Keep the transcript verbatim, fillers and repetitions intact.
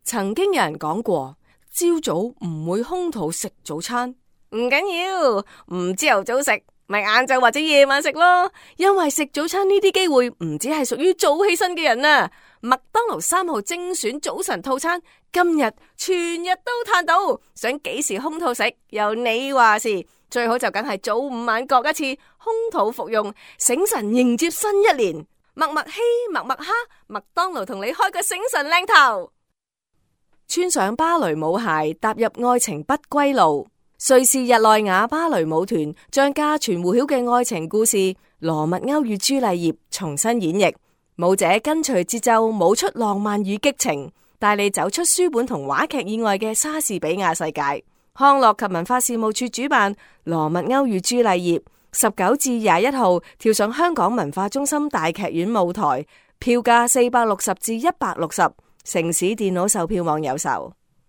曾經有人講過，朝早唔會空肚食早餐， 唔緊要，唔朝頭早食，咪晏晝或者夜晚食咯。 因為食早餐呢啲機會唔止係屬於早起身嘅人啊。麥當勞三號精選早晨套餐，今日全日都嘆到，想幾時空肚食由你話事，最好就梗係早午晚各一次，空肚服用，醒神迎接新一年。麥麥希，麥麥哈，麥當勞同你開個醒神靚頭。穿上芭蕾舞鞋，踏入愛情不歸路。瑞士日內瓦芭蕾舞團將家傳戶曉嘅愛情故事《羅密歐與朱麗葉》重新演繹，舞者跟隨節奏舞出浪漫與激情，帶你走出書本同話劇以外嘅莎士比亞世界。康樂及文化事務處主辦《羅密歐與朱麗葉》，十九至廿一號跳上香港文化中心大劇院舞台，票價四百六十至一百六十，城市電腦售票網有售。